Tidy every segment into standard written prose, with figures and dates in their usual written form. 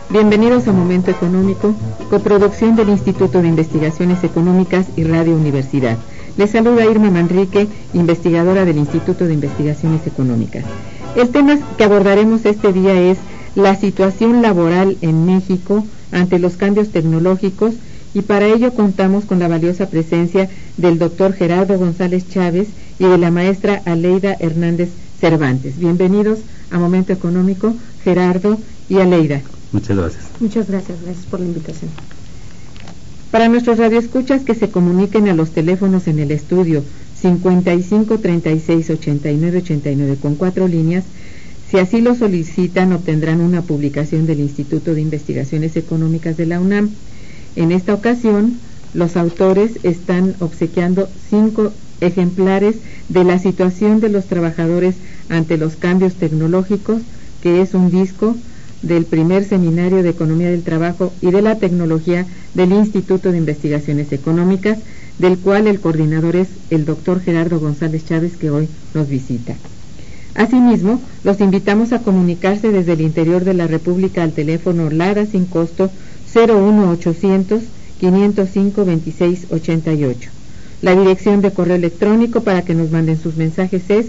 Bienvenidos a Momento Económico, coproducción del Instituto de Investigaciones Económicas y Radio Universidad. Les saluda Irma Manrique, investigadora del Instituto de Investigaciones Económicas. El tema que abordaremos este día es la situación laboral en México ante los cambios tecnológicos, y para ello contamos con la valiosa presencia del doctor Gerardo González Chávez y de la maestra Aleida Hernández Cervantes. Bienvenidos a Momento Económico, Gerardo y Aleida. Muchas gracias. Muchas gracias por la invitación. Para nuestros radioescuchas que se comuniquen a los teléfonos en el estudio 55 36 89 89 con 4 líneas, si así lo solicitan obtendrán una publicación del Instituto de Investigaciones Económicas de la UNAM. En esta ocasión, los autores están obsequiando 5 ejemplares de la situación de los trabajadores ante los cambios tecnológicos, que es un disco del primer seminario de Economía del Trabajo y de la Tecnología del Instituto de Investigaciones Económicas, del cual el coordinador es el doctor Gerardo González Chávez, que hoy nos visita. Asimismo, los invitamos a comunicarse desde el interior de la República al teléfono LADA sin costo 01800 505 2688. La dirección de correo electrónico para que nos manden sus mensajes es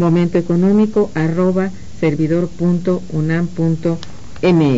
momentoeconómico@servidor.unam.mx.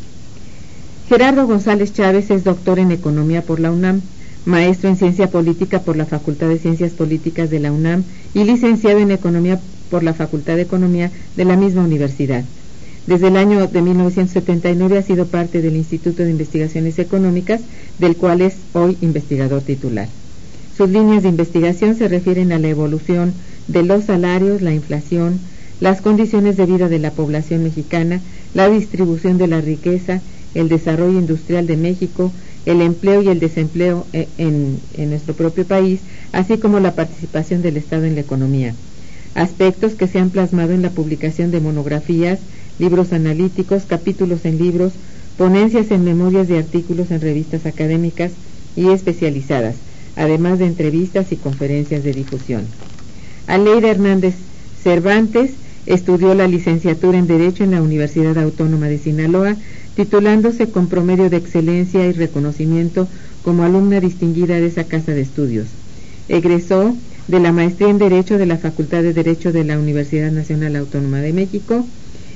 Gerardo González Chávez es doctor en Economía por la UNAM, maestro en Ciencia Política por la Facultad de Ciencias Políticas de la UNAM y licenciado en Economía por la Facultad de Economía de la misma universidad. Desde el año de 1979 ha sido parte del Instituto de Investigaciones Económicas, del cual es hoy investigador titular. Sus líneas de investigación se refieren a la evolución de los salarios, la inflación, las condiciones de vida de la población mexicana, la distribución de la riqueza, el desarrollo industrial de México, el empleo y el desempleo en nuestro propio país, así como la participación del Estado en la economía. Aspectos que se han plasmado en la publicación de monografías, libros analíticos, capítulos en libros, ponencias en memorias y artículos en revistas académicas y especializadas, además de entrevistas y conferencias de difusión. Aleida Hernández Cervantes estudió la licenciatura en Derecho en la Universidad Autónoma de Sinaloa, titulándose con promedio de excelencia y reconocimiento como alumna distinguida de esa casa de estudios. Egresó de la maestría en Derecho de la Facultad de Derecho de la Universidad Nacional Autónoma de México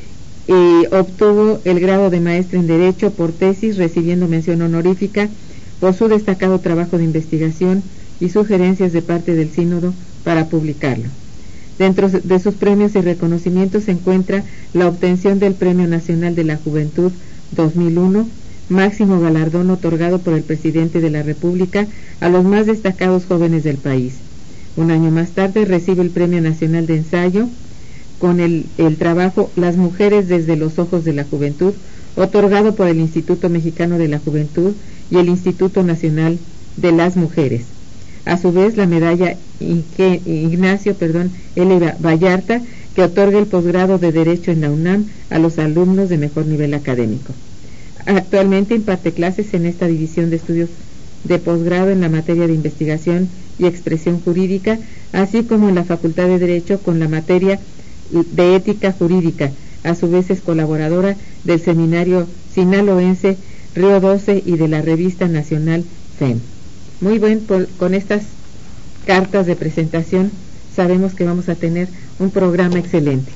y obtuvo el grado de maestra en Derecho por tesis, recibiendo mención honorífica por su destacado trabajo de investigación y sugerencias de parte del Sínodo para publicarlo. Dentro de sus premios y reconocimientos se encuentra la obtención del Premio Nacional de la Juventud 2001, máximo galardón otorgado por el presidente de la República a los más destacados jóvenes del país. Un año más tarde recibe el Premio Nacional de Ensayo con el trabajo Las Mujeres desde los Ojos de la Juventud, otorgado por el Instituto Mexicano de la Juventud y el Instituto Nacional de las Mujeres. A su vez, la medalla Ignacio L. Vallarta, que otorga el posgrado de Derecho en la UNAM a los alumnos de mejor nivel académico. Actualmente imparte clases en esta división de estudios de posgrado en la materia de investigación y expresión jurídica, así como en la Facultad de Derecho con la materia de ética jurídica. A su vez es colaboradora del seminario sinaloense Río 12 y de la revista nacional FEM. Muy bien, con estas cartas de presentación sabemos que vamos a tener un programa excelente.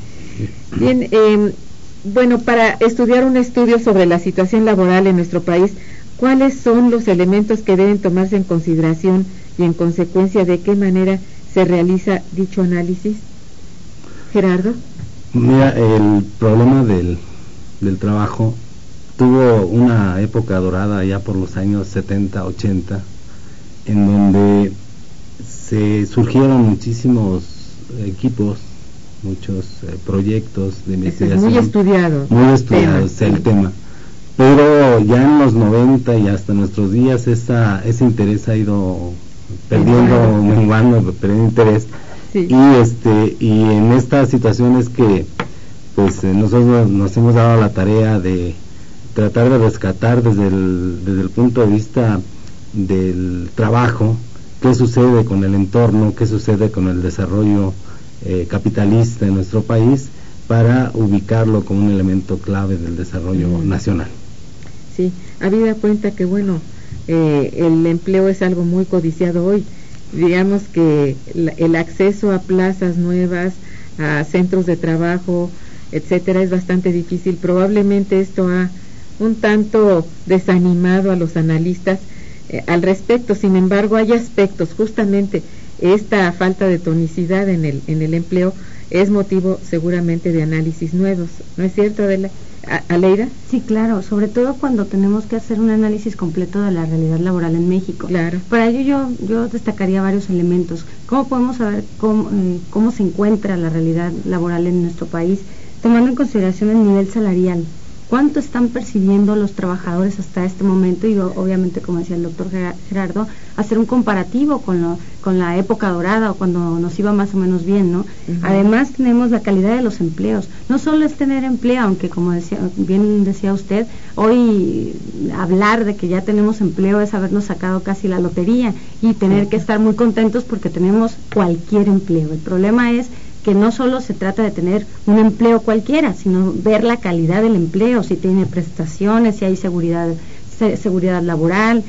Bien, bueno, para estudiar un estudio sobre la situación laboral en nuestro país, ¿cuáles son los elementos que deben tomarse en consideración y en consecuencia de qué manera se realiza dicho análisis? Gerardo. Mira, el problema del trabajo tuvo una época dorada ya por los años 70, 80, en donde se surgieron muchísimos equipos, muchos proyectos de investigación. Muy estudiados el tema. Pero ya en los 90 y hasta nuestros días ese interés ha ido menguando interés. Sí. Y en estas situaciones que pues nosotros nos hemos dado la tarea de tratar de rescatar desde el punto de vista del trabajo qué sucede con el entorno, qué sucede con el desarrollo capitalista en nuestro país, para ubicarlo como un elemento clave del desarrollo nacional. Sí, habida cuenta que, bueno, el empleo es algo muy codiciado hoy. Digamos que el acceso a plazas nuevas, a centros de trabajo, etcétera, es bastante difícil. Probablemente esto ha un tanto desanimado a los analistas al respecto. Sin embargo, hay aspectos, justamente esta falta de tonicidad en el empleo es motivo seguramente de análisis nuevos, ¿no es cierto, Aleida? Sí, claro, sobre todo cuando tenemos que hacer un análisis completo de la realidad laboral en México. Claro. Para ello yo destacaría varios elementos. ¿Cómo podemos saber cómo se encuentra la realidad laboral en nuestro país? Tomando en consideración el nivel salarial. ¿Cuánto están percibiendo los trabajadores hasta este momento? Y obviamente, como decía el doctor Gerardo, hacer un comparativo con la época dorada o cuando nos iba más o menos bien, ¿no? Uh-huh. Además, tenemos la calidad de los empleos. No solo es tener empleo, aunque como bien decía usted, hoy hablar de que ya tenemos empleo es habernos sacado casi la lotería y tener que estar muy contentos porque tenemos cualquier empleo. El problema es que no solo se trata de tener un empleo cualquiera, sino ver la calidad del empleo, si tiene prestaciones, si hay seguridad laboral,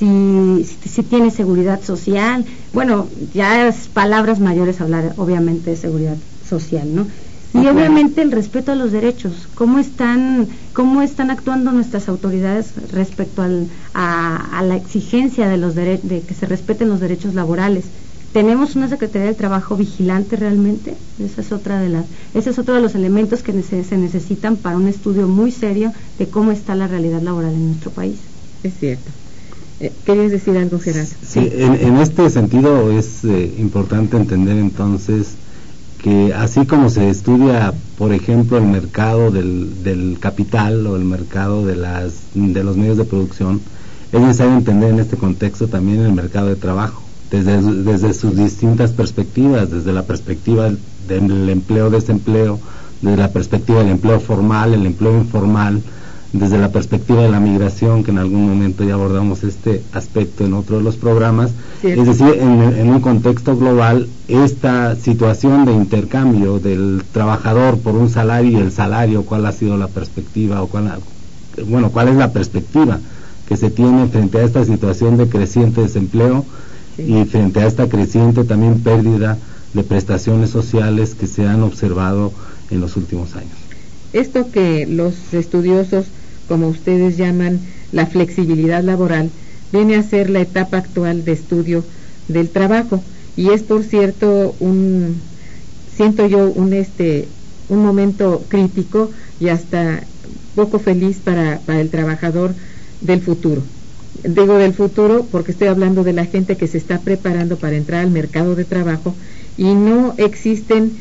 si tiene seguridad social. Bueno, ya es palabras mayores hablar obviamente de seguridad social, ¿no? Y obviamente el respeto a los derechos, cómo están actuando nuestras autoridades respecto a la exigencia de que se respeten los derechos laborales. ¿Tenemos una Secretaría del Trabajo vigilante realmente? Ese es otro de los elementos que se necesitan para un estudio muy serio de cómo está la realidad laboral en nuestro país. Es cierto. ¿Querías decir algo, Gerardo? Sí, en este sentido es importante entender entonces que así como se estudia, por ejemplo, el mercado del capital o el mercado de los medios de producción, es necesario entender en este contexto también el mercado de trabajo. Desde sus distintas perspectivas, desde la perspectiva del empleo-desempleo, desde la perspectiva del empleo formal, el empleo informal, desde la perspectiva de la migración, que en algún momento ya abordamos este aspecto en otro de los programas. Cierto. Es decir, en un contexto global, esta situación de intercambio del trabajador por un salario y el salario, ¿cuál ha sido la perspectiva cuál es la perspectiva que se tiene frente a esta situación de creciente desempleo? Y frente a esta creciente también pérdida de prestaciones sociales que se han observado en los últimos años. Esto que los estudiosos, como ustedes llaman, la flexibilidad laboral, viene a ser la etapa actual de estudio del trabajo, y es, por cierto, siento yo un momento crítico y hasta poco feliz para el trabajador del futuro. Digo del futuro porque estoy hablando de la gente que se está preparando para entrar al mercado de trabajo y no existen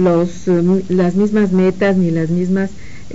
las mismas metas ni las mismas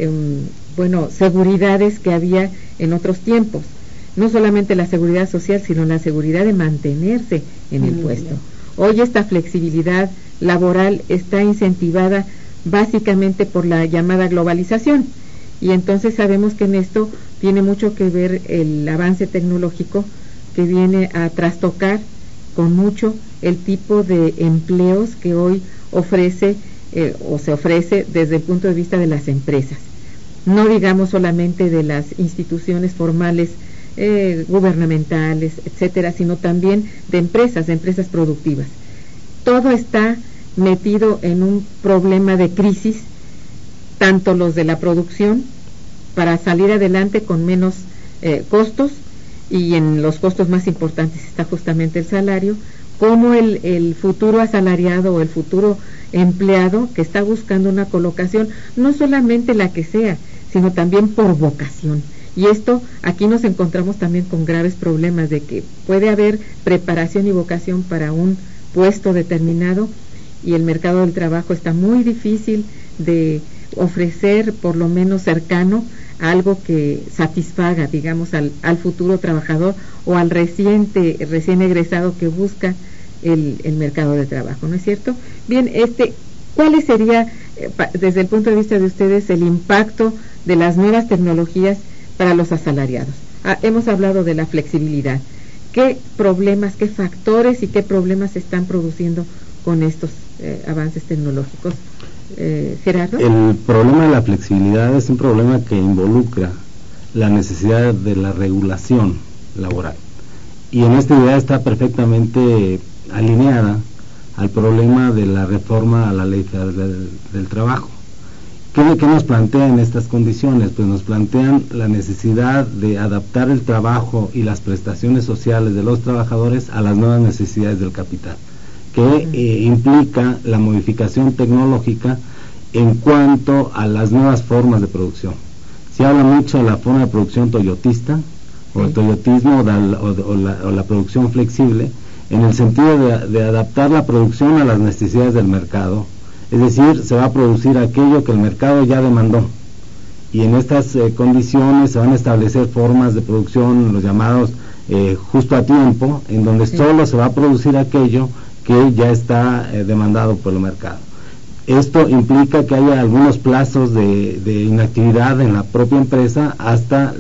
seguridades que había en otros tiempos. No solamente la seguridad social, sino la seguridad de mantenerse en el puesto. Hoy esta flexibilidad laboral está incentivada básicamente por la llamada globalización, y entonces sabemos que en esto tiene mucho que ver el avance tecnológico, que viene a trastocar con mucho el tipo de empleos que hoy ofrece o se ofrece desde el punto de vista de las empresas. No digamos solamente de las instituciones formales gubernamentales, etcétera, sino también de empresas productivas. Todo está metido en un problema de crisis, tanto los de la producción, para salir adelante con menos costos, y en los costos más importantes está justamente el salario, como el futuro asalariado o el futuro empleado que está buscando una colocación, no solamente la que sea, sino también por vocación. Y esto, aquí nos encontramos también con graves problemas de que puede haber preparación y vocación para un puesto determinado, y el mercado del trabajo está muy difícil de ofrecer, por lo menos cercano, algo que satisfaga, digamos, al futuro trabajador o al recién egresado que busca el mercado de trabajo, ¿no es cierto? Bien, ¿cuál sería, desde el punto de vista de ustedes, el impacto de las nuevas tecnologías para los asalariados? Hemos hablado de la flexibilidad. ¿Qué problemas, qué factores y qué problemas se están produciendo con estos avances tecnológicos? Gerardo. El problema de la flexibilidad es un problema que involucra la necesidad de la regulación laboral. Y en esta idea está perfectamente alineada al problema de la reforma a la Ley Federal del Trabajo. ¿Qué nos plantean estas condiciones? Pues nos plantean la necesidad de adaptar el trabajo y las prestaciones sociales de los trabajadores a las nuevas necesidades del capital, que implica la modificación tecnológica en cuanto a las nuevas formas de producción. Se habla mucho de la forma de producción toyotista, o el toyotismo, o la producción flexible, en el sentido de adaptar la producción a las necesidades del mercado. Es decir, se va a producir aquello que el mercado ya demandó, y en estas condiciones se van a establecer formas de producción, los llamados justo a tiempo, en donde solo se va a producir aquello que ya está demandado por el mercado. Esto implica que haya algunos plazos de inactividad en la propia empresa hasta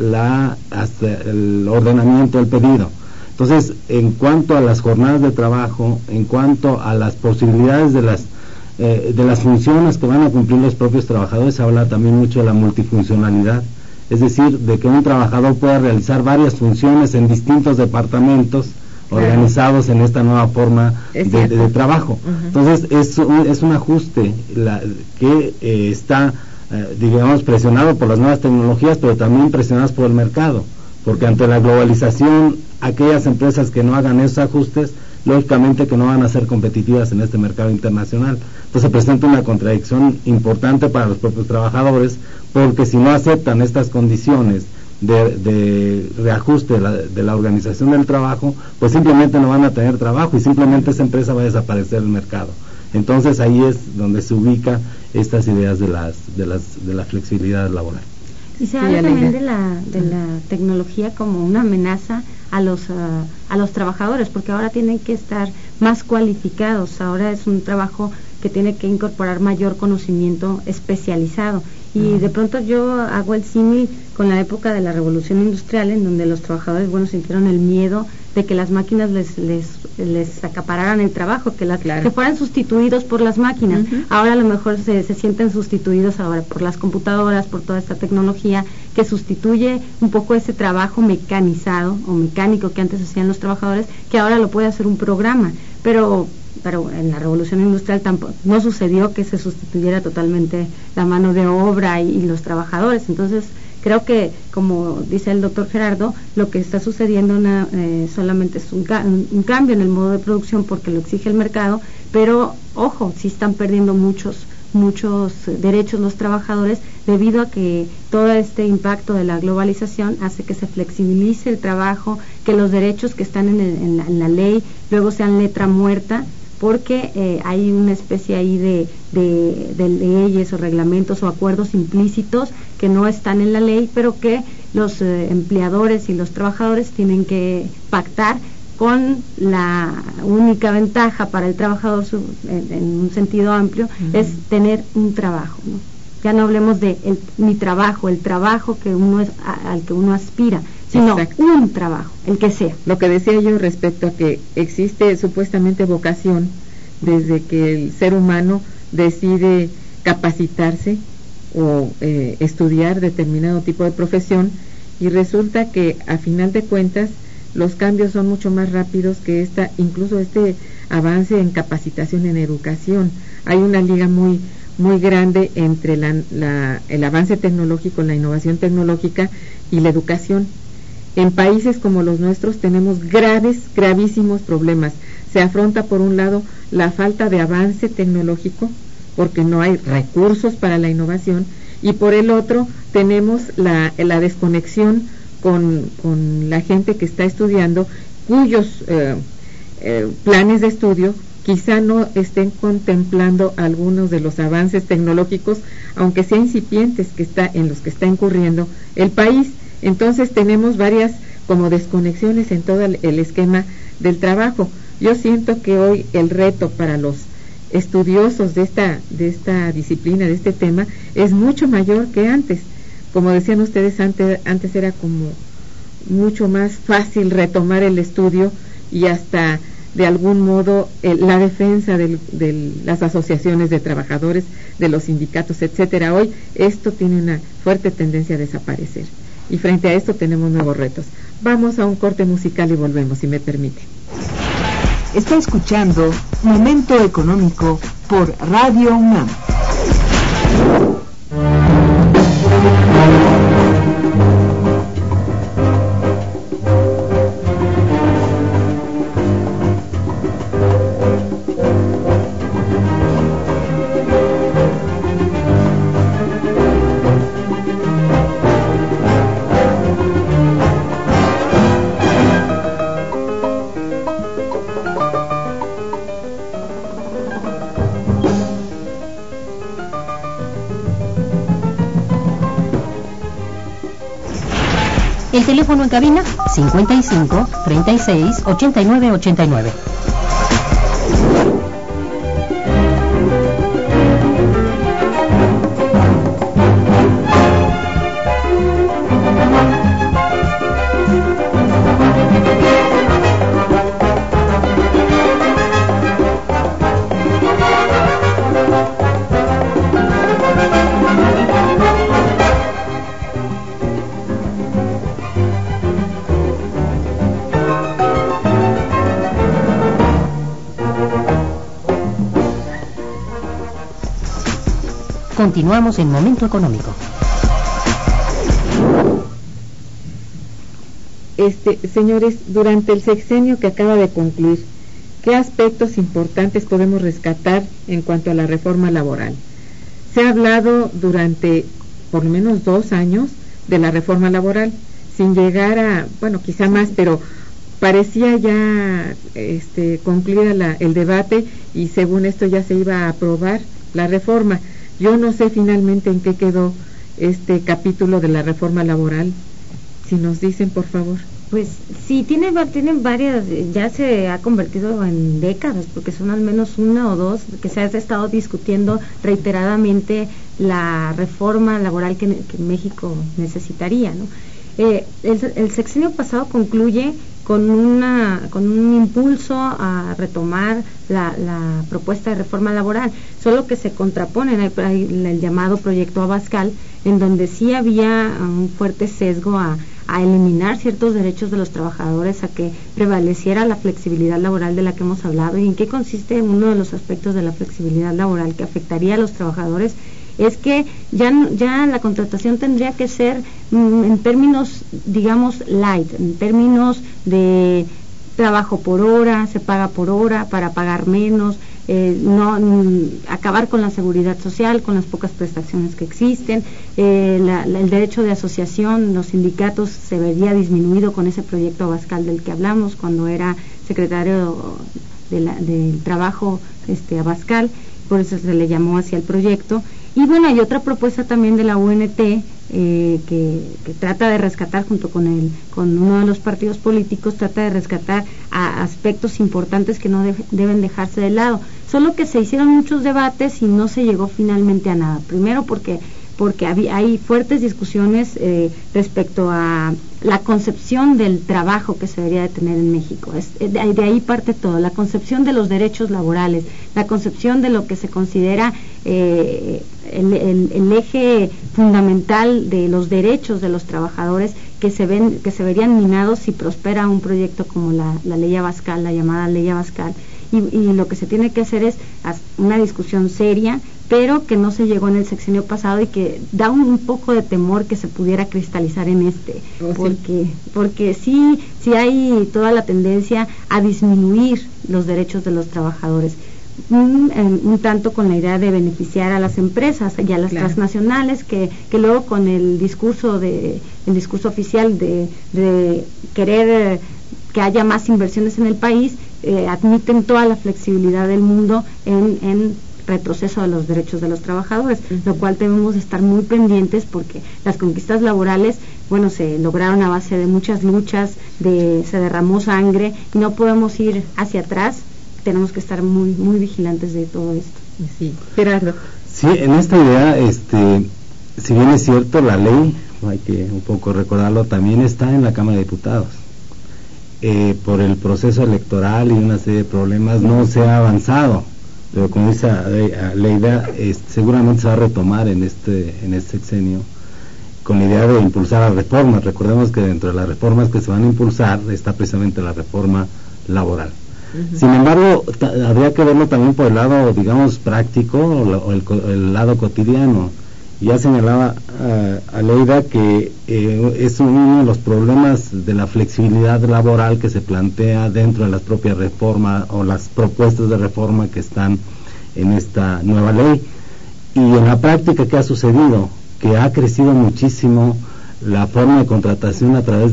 el ordenamiento del pedido. Entonces, en cuanto a las jornadas de trabajo, en cuanto a las posibilidades de las funciones que van a cumplir los propios trabajadores, se habla también mucho de la multifuncionalidad, es decir, de que un trabajador pueda realizar varias funciones en distintos departamentos organizados en esta nueva forma de trabajo. Entonces es un ajuste que está digamos presionado por las nuevas tecnologías, pero también presionadas por el mercado, porque ante la globalización, aquellas empresas que no hagan esos ajustes, lógicamente que no van a ser competitivas en este mercado internacional. Entonces presenta una contradicción importante para los propios trabajadores, porque si no aceptan estas condiciones de reajuste de la organización del trabajo, pues simplemente no van a tener trabajo y simplemente esa empresa va a desaparecer del mercado. Entonces ahí es donde se ubica estas ideas de la flexibilidad laboral. Y se habla también de la tecnología como una amenaza a los trabajadores, porque ahora tienen que estar más cualificados, ahora es un trabajo que tiene que incorporar mayor conocimiento especializado. Y de pronto yo hago el símil con la época de la Revolución Industrial, en donde los trabajadores, sintieron el miedo de que las máquinas les acapararan el trabajo, que fueran sustituidos por las máquinas. Ahora a lo mejor se sienten sustituidos ahora por las computadoras, por toda esta tecnología que sustituye un poco ese trabajo mecanizado o mecánico que antes hacían los trabajadores, que ahora lo puede hacer un programa. Pero en la Revolución Industrial tampoco no sucedió que se sustituyera totalmente la mano de obra y los trabajadores. Entonces creo que, como dice el doctor Gerardo, lo que está sucediendo solamente es un cambio en el modo de producción porque lo exige el mercado, pero ojo, sí están perdiendo muchos derechos los trabajadores, debido a que todo este impacto de la globalización hace que se flexibilice el trabajo, que los derechos que están en la ley luego sean letra muerta, porque hay una especie ahí de leyes o reglamentos o acuerdos implícitos que no están en la ley, pero que los empleadores y los trabajadores tienen que pactar, con la única ventaja para el trabajador en un sentido amplio es tener un trabajo, ¿no? Ya no hablemos de mi trabajo, el trabajo que al que uno aspira, sino un trabajo, el que sea. Lo que decía yo respecto a que existe supuestamente vocación desde que el ser humano decide capacitarse o estudiar determinado tipo de profesión, y resulta que a final de cuentas los cambios son mucho más rápidos que incluso este avance en capacitación en educación. Hay una liga muy grande entre el avance tecnológico, la innovación tecnológica y la educación. En países como los nuestros tenemos gravísimos problemas. Se afronta por un lado la falta de avance tecnológico, porque no hay recursos para la innovación, y por el otro tenemos la desconexión con la gente que está estudiando, cuyos planes de estudio quizá no estén contemplando algunos de los avances tecnológicos, aunque sean incipientes, en los que está incurriendo el país. Entonces tenemos varias como desconexiones en todo el esquema del trabajo. Yo siento que hoy el reto para los estudiosos de esta disciplina, de este tema, es mucho mayor que antes. Como decían ustedes, antes era como mucho más fácil retomar el estudio y hasta de algún modo la defensa de las asociaciones de trabajadores, de los sindicatos, etcétera. Hoy esto tiene una fuerte tendencia a desaparecer. y frente a esto tenemos nuevos retos. Vamos a un corte musical y volvemos, si me permite. Está escuchando Momento Económico por Radio UNAM. El teléfono en cabina 55 36 89 89. Continuamos en Momento Económico. Señores, durante el sexenio que acaba de concluir, ¿qué aspectos importantes podemos rescatar en cuanto a la reforma laboral? Se ha hablado durante por lo menos 2 años de la reforma laboral, sin llegar a, bueno, quizá más, pero parecía ya concluida el debate y según esto ya se iba a aprobar la reforma. Yo no sé finalmente en qué quedó este capítulo de la reforma laboral. Si nos dicen, por favor. Pues sí, tienen varias, ya se ha convertido en décadas, porque son al menos 1 o 2 que se ha estado discutiendo reiteradamente la reforma laboral que México necesitaría, ¿no? El sexenio pasado concluye con un impulso a retomar la propuesta de reforma laboral, solo que se contraponen el llamado proyecto Abascal, en donde sí había un fuerte sesgo a eliminar ciertos derechos de los trabajadores, a que prevaleciera la flexibilidad laboral de la que hemos hablado. ¿Y en qué consiste uno de los aspectos de la flexibilidad laboral que afectaría a los trabajadores? Es que ya la contratación tendría que ser en términos, digamos, light, en términos de trabajo por hora, se paga por hora para pagar menos, acabar con la seguridad social, con las pocas prestaciones que existen, el derecho de asociación, los sindicatos se vería disminuido con ese proyecto Abascal del que hablamos cuando era secretario del Trabajo Abascal, por eso se le llamó así al proyecto. Y bueno, hay otra propuesta también de la UNT que trata de rescatar, junto con uno de los partidos políticos, trata de rescatar aspectos importantes que no deben dejarse de lado. Solo que se hicieron muchos debates y no se llegó finalmente a nada. Primero porque hay fuertes discusiones respecto a la concepción del trabajo que se debería de tener en México. De ahí parte todo, la concepción de los derechos laborales, la concepción de lo que se considera el eje fundamental de los derechos de los trabajadores, que se verían minados si prospera un proyecto como la ley Abascal, la llamada ley Abascal. Y lo que se tiene que hacer es una discusión seria, pero que no se llegó en el sexenio pasado y que da un poco de temor que se pudiera cristalizar en porque sí hay toda la tendencia a disminuir los derechos de los trabajadres, un tanto con la idea de beneficiar a las empresas y a las transnacionales que luego con el discurso oficial de querer que haya más inversiones en el país, admiten toda la flexibilidad del mundo en retroceso de los derechos de los trabajadores, lo cual debemos estar muy pendientes, porque las conquistas laborales, bueno, se lograron a base de muchas luchas, se derramó sangre, y no podemos ir hacia atrás. Tenemos que estar muy muy vigilantes de todo esto. Sí, Gerardo. Sí, en esta idea, si bien es cierto, la ley, hay que un poco recordarlo, también está en la Cámara de Diputados. Por el proceso electoral y una serie de problemas no se ha avanzado, pero como dice la idea, seguramente se va a retomar en este sexenio con la idea de impulsar las reformas. Recordemos que dentro de las reformas que se van a impulsar está precisamente la reforma laboral. Sin embargo, habría que verlo también por el lado, digamos, práctico o el lado cotidiano. Ya señalaba Aleida que es uno de los problemas de la flexibilidad laboral que se plantea dentro de las propias reformas o las propuestas de reforma que están en esta nueva ley. Y en la práctica, ¿qué ha sucedido? Que ha crecido muchísimo la forma de contratación a través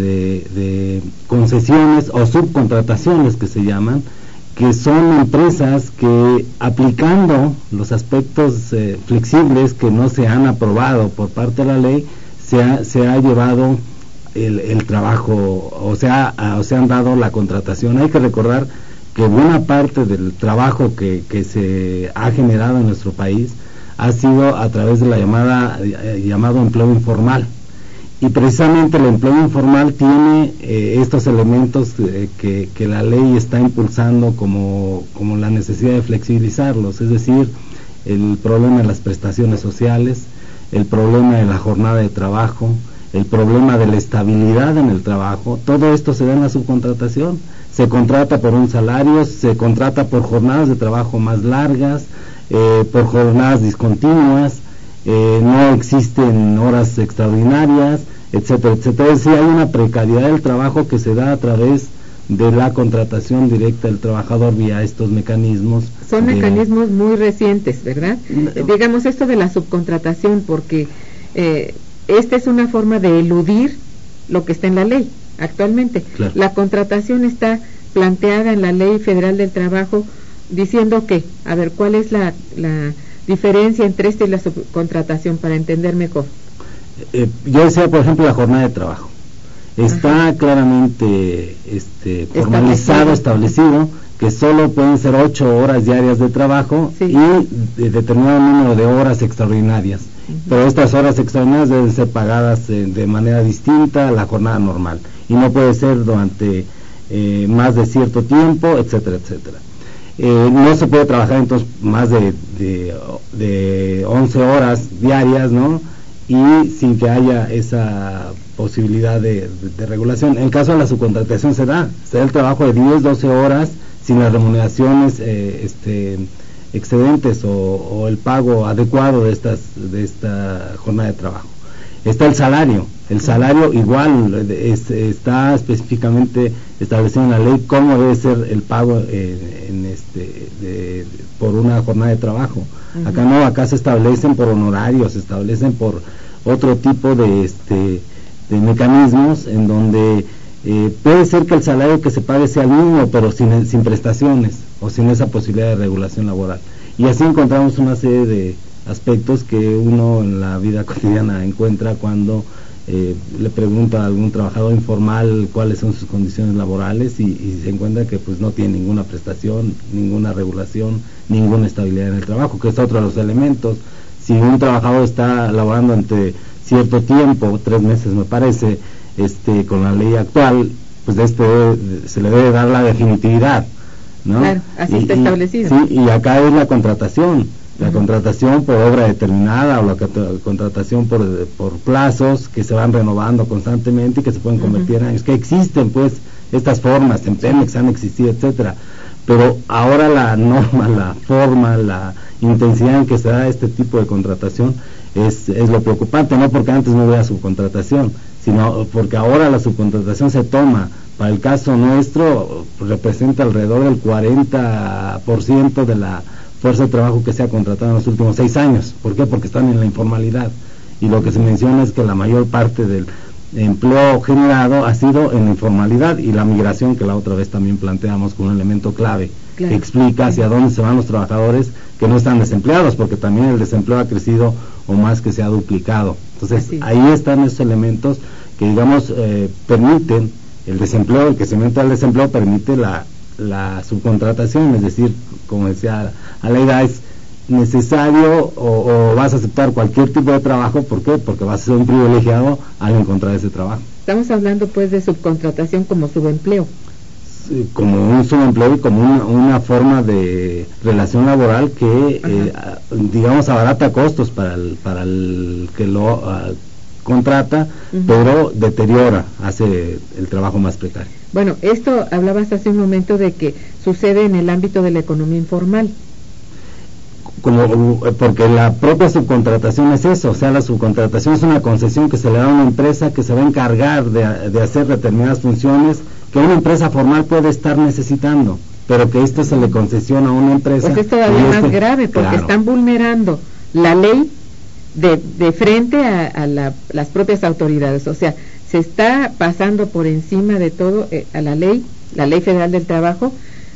de concesiones o subcontrataciones que se llaman, que son empresas que, aplicando los aspectos flexibles que no se han aprobado por parte de la ley, se ha llevado el trabajo, o se han dado la contratación. Hay que recordar que buena parte del trabajo que se ha generado en nuestro país ha sido a través de la llamado empleo informal. Y precisamente el empleo informal tiene estos elementos que la ley está impulsando como la necesidad de flexibilizarlos, es decir, el problema de las prestaciones sociales, el problema de la jornada de trabajo, el problema de la estabilidad en el trabajo. Todo esto se da en la subcontratación. Se contrata por un salario, se contrata por jornadas de trabajo más largas, por jornadas discontinuas, no existen horas extraordinarias, etcétera, etcétera. Es decir, hay una precariedad del trabajo que se da a través de la contratación directa del trabajador vía estos mecanismos. Son mecanismos muy recientes, ¿verdad? Digamos esto de la subcontratación, porque esta es una forma de eludir lo que está en la ley actualmente. Claro. La contratación está planteada en la Ley Federal del Trabajo diciendo que, a ver, ¿cuál es la diferencia entre esta y la subcontratación para entender mejor? Yo decía, por ejemplo, la jornada de trabajo. Está claramente formalizado, establecido, que solo pueden ser 8 horas diarias de trabajo, sí, y determinado número de horas extraordinarias. Pero estas horas extraordinarias deben ser pagadas de manera distinta a la jornada normal, y no puede ser durante más de cierto tiempo, etcétera, etcétera. No se puede trabajar entonces más de 11 horas diarias, ¿no? Y sin que haya esa posibilidad de regulación. En el caso de la subcontratación se da el trabajo de 10, 12 horas sin las remuneraciones excedentes o el pago adecuado de esta jornada de trabajo. Está el salario igual está específicamente establecido en la ley cómo debe ser el pago por una jornada de trabajo. Acá no, acá se establecen por honorarios, se establecen por otro tipo de mecanismos en donde puede ser que el salario que se pague sea el mismo, pero sin prestaciones o sin esa posibilidad de regulación laboral. Y así encontramos una serie de aspectos que uno en la vida cotidiana encuentra cuando le pregunta a algún trabajador informal cuáles son sus condiciones laborales y se encuentra que pues no tiene ninguna prestación, ninguna regulación, ninguna estabilidad en el trabajo, que es otro de los elementos. Si un trabajador está laborando ante cierto tiempo, 3 meses me parece, con la ley actual, pues se le debe dar la definitividad, ¿no? Claro, así está establecido. Sí, y acá es la contratación. La contratación por obra determinada o la contratación por plazos que se van renovando constantemente y que se pueden convertir en años, que existen pues estas formas, en Pemex han existido, etcétera, pero ahora la norma, la forma, la intensidad en que se da este tipo de contratación es lo preocupante, no porque antes no hubiera subcontratación, sino porque ahora la subcontratación se toma, para el caso nuestro, representa alrededor del 40% de la fuerza de trabajo que se ha contratado en los últimos 6 años. ¿Por qué? Porque están en la informalidad, y lo que se menciona es que la mayor parte del empleo generado ha sido en la informalidad, y la migración, que la otra vez también planteamos como un elemento clave, claro, que explica hacia dónde se van los trabajadores que no están desempleados, porque también el desempleo ha crecido o más que se ha duplicado. Entonces ahí están esos elementos que digamos permiten el desempleo, el crecimiento del desempleo permite la subcontratación, es decir, como decía Aleida, es necesario o vas a aceptar cualquier tipo de trabajo. ¿Por qué? Porque vas a ser un privilegiado al encontrar ese trabajo. Estamos hablando pues de subcontratación como subempleo. Sí, como un subempleo y como una forma de relación laboral que digamos abarata costos para el que contrata, pero deteriora, hace el trabajo más precario. Bueno, esto hablabas hace un momento de que sucede en el ámbito de la economía informal. Porque la propia subcontratación es eso, o sea, la subcontratación es una concesión que se le da a una empresa que se va a encargar de hacer determinadas funciones que una empresa formal puede estar necesitando, pero que esto se le concesiona a una empresa. Pues es todavía más grave, porque están vulnerando la ley de frente a las propias autoridades, o sea, se está pasando por encima de todo a la ley federal del trabajo,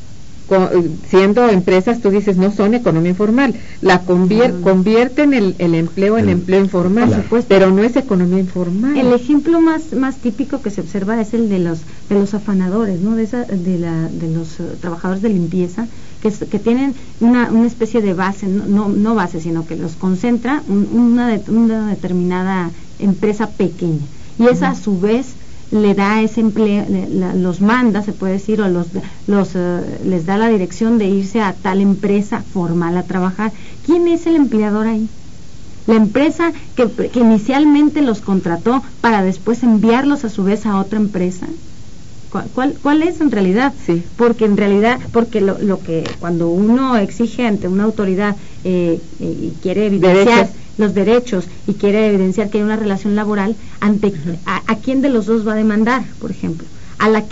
siendo empresas, tú dices, no son economía informal, la convierten el empleo en empleo informal, por supuesto, pero no es economía informal. El ejemplo más típico que se observa es el de los afanadores, ¿no? De los trabajadores de limpieza, que tienen una especie de base, no base, sino que los concentra una determinada empresa pequeña, y esa a su vez le da ese empleo, los manda, se puede decir, o les da la dirección de irse a tal empresa formal a trabajar. ¿Quién es el empleador ahí? La empresa que inicialmente los contrató para después enviarlos a su vez a otra empresa. ¿Cuál es en realidad? Sí. Porque lo que cuando uno exige ante una autoridad y quiere evidenciar los derechos y quiere evidenciar que hay una relación laboral, ¿a quién de los dos va a demandar, por ejemplo? A la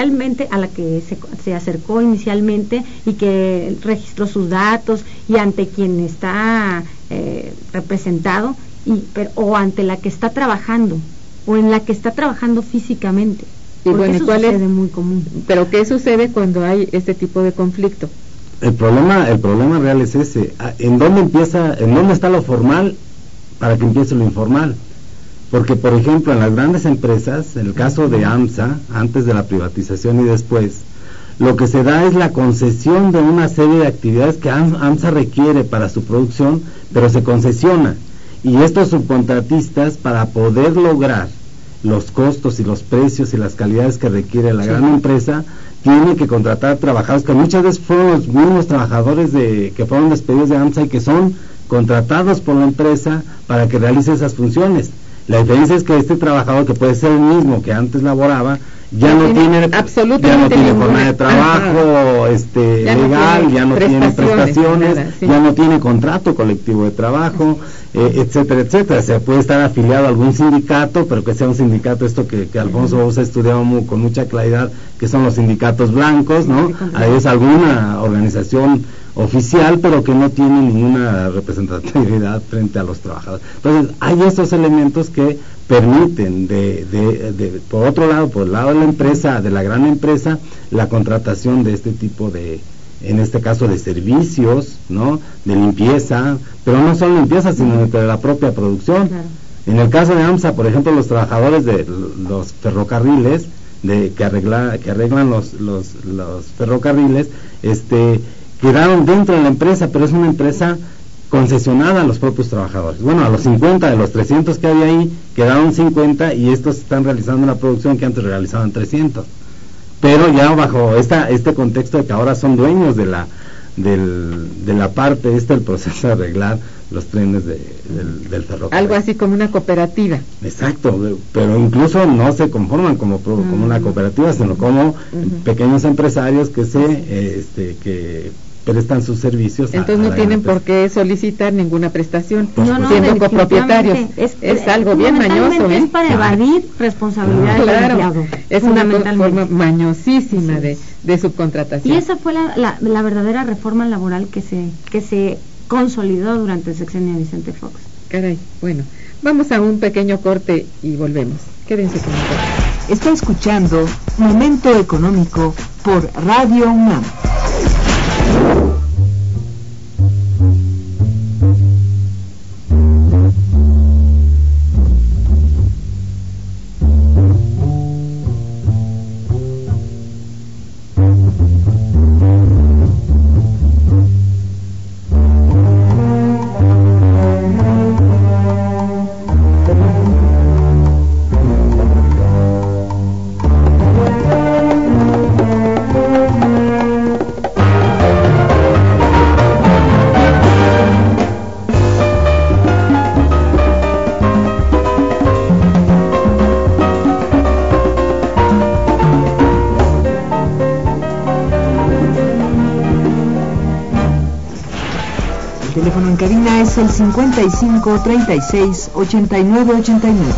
que se acercó inicialmente y que registró sus datos, y ante quien está representado, o ante la que está trabajando, o en la que está trabajando físicamente. Y bueno, eso sucede muy común. Pero ¿qué sucede cuando hay este tipo de conflicto? El problema real es ese. ¿En dónde está lo formal para que empiece lo informal? Porque, por ejemplo, en las grandes empresas, en el caso de AMSA, antes de la privatización y después, lo que se da es la concesión de una serie de actividades que AMSA requiere para su producción, pero se concesiona. Y estos subcontratistas, para poder lograr los costos y los precios y las calidades que requiere la gran empresa, tiene que contratar trabajadores que muchas veces fueron los mismos trabajadores que fueron despedidos de AMSA y que son contratados por la empresa para que realice esas funciones. La diferencia es que este trabajador, que puede ser el mismo que antes laboraba, ya no tiene jornada de trabajo legal, ya no tiene prestaciones, ya no tiene contrato colectivo de trabajo, etcétera, etcétera. Se puede estar afiliado a algún sindicato, pero que sea un sindicato, esto que Alfonso vos ha estudiado con mucha claridad, que son los sindicatos blancos, ¿no? Es alguna organización oficial, pero que no tiene ninguna representatividad frente a los trabajadores. Entonces, hay estos elementos que permiten, por otro lado, por el lado de la empresa, de la gran empresa, la contratación de este tipo en este caso, de servicios, ¿no? De limpieza, pero no solo limpieza, sino de la propia producción. Claro. En el caso de AMSA, por ejemplo, los trabajadores de los ferrocarriles, que arreglan los ferrocarriles, quedaron dentro de la empresa, pero es una empresa concesionada a los propios trabajadores. Bueno, a los 50 de los 300 que había ahí, quedaron 50 y estos están realizando una producción que antes realizaban 300. Pero ya bajo este contexto de que ahora son dueños de la parte del proceso de arreglar los trenes del ferrocarril. Algo así como una cooperativa. Exacto, pero incluso no se conforman como una cooperativa, sino como pequeños empresarios que prestan sus servicios. Entonces no tienen por qué solicitar ninguna prestación, siendo copropietarios. Es algo bien mañoso. Es para evadir responsabilidades del empleado. Es una forma mañosísima de subcontratación. Y esa fue la verdadera reforma laboral que se consolidó durante el sexenio de Vicente Fox. Caray, bueno, vamos a un pequeño corte y volvemos. Quédense con nosotros. Está escuchando Momento Económico por Radio UNAM. teléfono en cabina es el 55 36 89 89.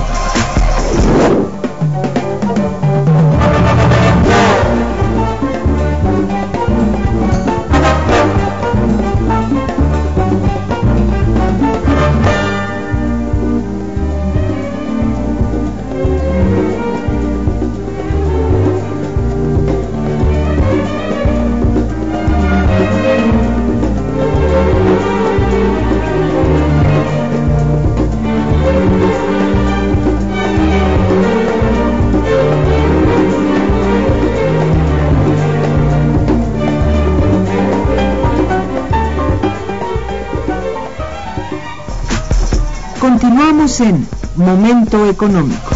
Continuamos en Momento Económico.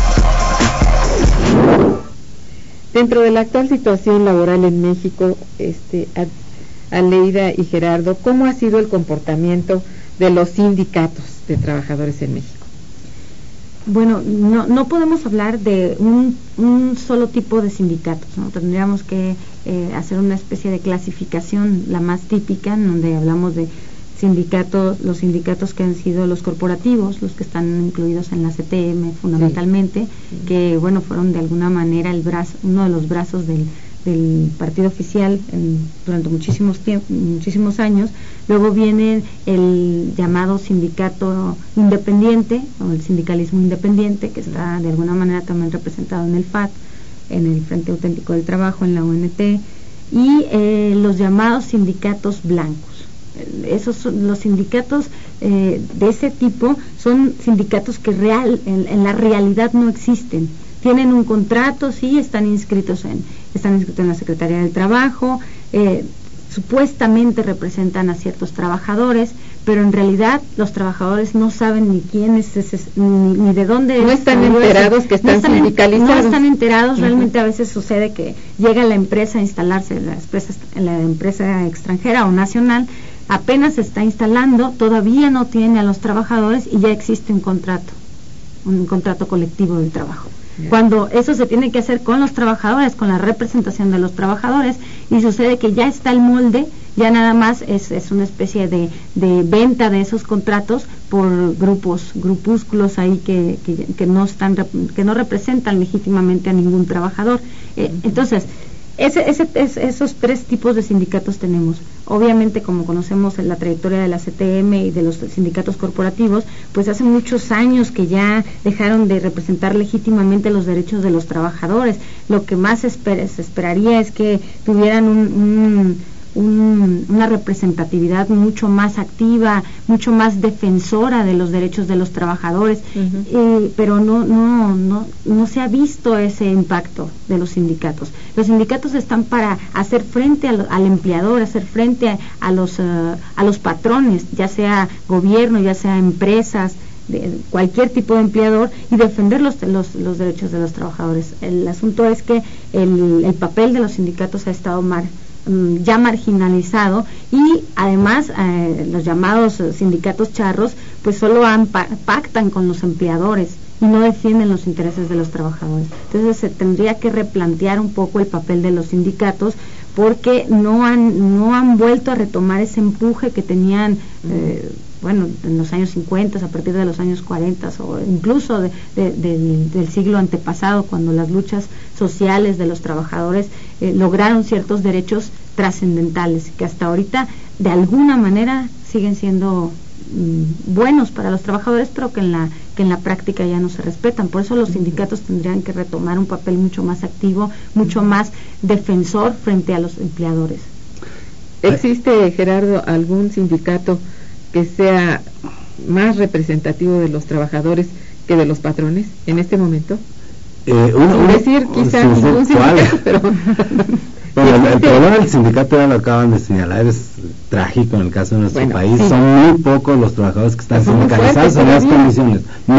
Dentro de la actual situación laboral en México, Aleida y Gerardo, ¿cómo ha sido el comportamiento de los sindicatos de trabajadores en México? Bueno, no podemos hablar de un solo tipo de sindicatos, ¿no? Tendríamos que hacer una especie de clasificación, la más típica, en donde hablamos de los sindicatos que han sido los corporativos, los que están incluidos en la CTM fundamentalmente, sí. Que bueno, fueron de alguna manera uno de los brazos del partido oficial durante muchísimos años. Luego viene el llamado sindicato independiente, o el sindicalismo independiente, que está de alguna manera también representado en el FAT, en el Frente Auténtico del Trabajo, en la UNT, y los llamados sindicatos blancos. Los sindicatos de ese tipo son sindicatos que en la realidad no existen. Tienen un contrato, sí, están inscritos en la Secretaría del Trabajo, supuestamente representan a ciertos trabajadores, pero en realidad los trabajadores no saben ni quién es ni de dónde no están enterados que están sindicalizados. No están enterados. Realmente a veces sucede que llega la empresa a instalarse, la empresa extranjera o nacional, apenas se está instalando, todavía no tiene a los trabajadores y ya existe un contrato colectivo del trabajo. Cuando eso se tiene que hacer con los trabajadores, con la representación de los trabajadores, y sucede que ya está el molde, ya nada más es una especie de venta de esos contratos por grupúsculos ahí que no representan legítimamente a ningún trabajador. Entonces, esos tres tipos de sindicatos tenemos. Obviamente, como conocemos en la trayectoria de la CTM y de los sindicatos corporativos, pues hace muchos años que ya dejaron de representar legítimamente los derechos de los trabajadores. Lo que más se esperaría es que tuvieran una representatividad mucho más activa, mucho más defensora de los derechos de los trabajadores, pero no se ha visto ese impacto de los sindicatos. Los sindicatos están para hacer frente al empleador, hacer frente a los patrones, ya sea gobierno, ya sea empresas, de cualquier tipo de empleador, y defender los derechos de los trabajadores. El asunto es que el papel de los sindicatos ha estado ya marginalizado, y además los llamados sindicatos charros pues solo pactan con los empleadores y no defienden los intereses de los trabajadores. Entonces se tendría que replantear un poco el papel de los sindicatos, porque no han vuelto a retomar ese empuje que tenían en los años 50, a partir de los años 40, o incluso del siglo antepasado, cuando las luchas sociales de los trabajadores lograron ciertos derechos trascendentales, que hasta ahorita de alguna manera siguen siendo buenos para los trabajadores, pero que en la práctica ya no se respetan. Por eso los sindicatos tendrían que retomar un papel mucho más activo, mucho más defensor frente a los empleadores. ¿Existe, Gerardo, algún sindicato que sea más representativo de los trabajadores que de los patrones en este momento? Decir quizá ningún sindicato, pero bueno, el problema del sindicato ya lo acaban de señalar, es trágico en el caso de nuestro país. Sí. Son muy pocos los trabajadores que están sindicalizados en las condiciones.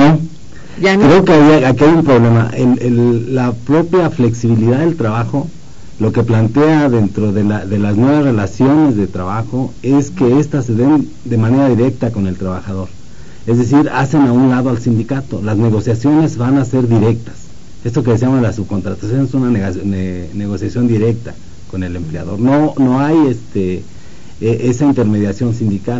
Creo que aquí hay un problema. La propia flexibilidad del trabajo, lo que plantea dentro de las nuevas relaciones de trabajo es que éstas se den de manera directa con el trabajador. Es decir, hacen a un lado al sindicato. Las negociaciones van a ser directas. Esto que decíamos de la subcontratación es una negociación directa con el empleador. No hay esa intermediación sindical.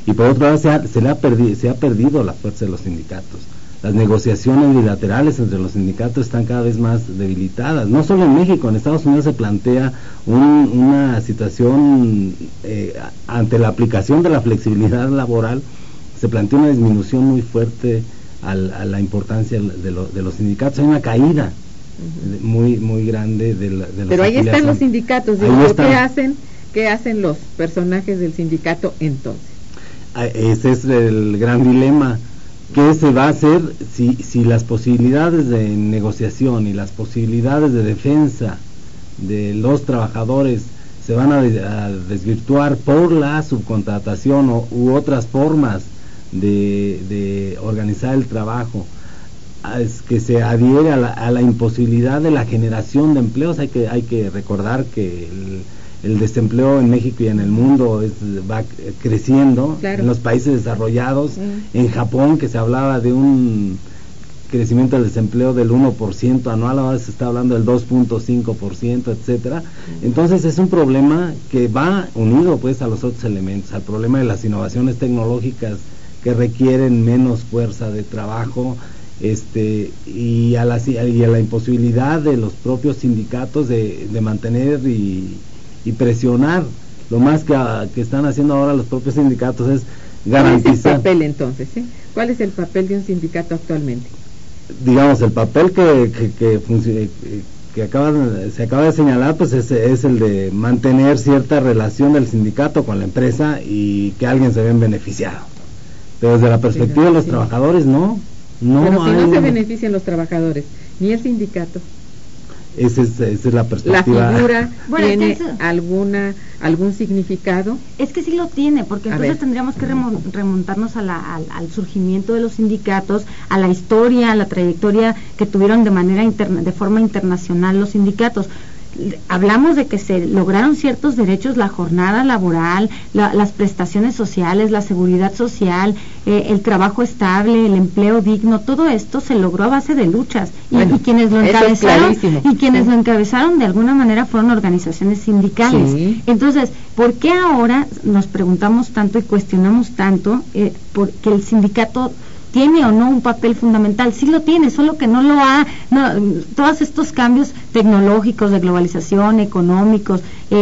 y por otro lado se ha perdido la fuerza de los sindicatos. Las negociaciones bilaterales entre los sindicatos están cada vez más debilitadas, no solo en México, en Estados Unidos se plantea una situación ante la aplicación de la flexibilidad laboral, se plantea una disminución muy fuerte a la importancia de los sindicatos. Hay una caída muy grande de los Pero ahí están los sindicatos, ¿qué hacen los personajes del sindicato entonces? Ese es el gran dilema. ¿Qué se va a hacer si las posibilidades de negociación y las posibilidades de defensa de los trabajadores se van a desvirtuar por la subcontratación u otras formas de organizar el trabajo? Es que se adhiere a la imposibilidad de la generación de empleos. Hay que recordar que el desempleo en México y en el mundo va creciendo, claro, en los países desarrollados, en Japón, que se hablaba de un crecimiento del desempleo del 1% anual, ahora se está hablando del 2.5%, etcétera. Entonces es un problema que va unido pues a los otros elementos, al problema de las innovaciones tecnológicas que requieren menos fuerza de trabajo, y a la imposibilidad de los propios sindicatos de mantener y presionar. Lo más que están haciendo ahora los propios sindicatos es garantizar. ¿Cuál es el papel entonces? ¿Cuál es el papel de un sindicato actualmente? Digamos, el papel que se acaba de señalar, pues es el de mantener cierta relación del sindicato con la empresa y que alguien se vea beneficiado. Pero desde la perspectiva de los trabajadores, no. Pero si no se benefician los trabajadores, ni el sindicato. Esa es la perspectiva. ¿La figura tiene algún significado? Es que sí lo tiene, porque entonces tendríamos que remontarnos al surgimiento de los sindicatos, a la historia, a la trayectoria que tuvieron de forma internacional los sindicatos. Hablamos de que se lograron ciertos derechos, la jornada laboral, las prestaciones sociales, la seguridad social, el trabajo estable, el empleo digno, todo esto se logró a base de luchas, y quienes lo encabezaron de alguna manera fueron organizaciones sindicales. Sí. Entonces, ¿por qué ahora nos preguntamos tanto y cuestionamos tanto porque el sindicato tiene o no un papel fundamental? Sí lo tiene, solo que no lo ha, todos estos cambios tecnológicos, de globalización, económicos,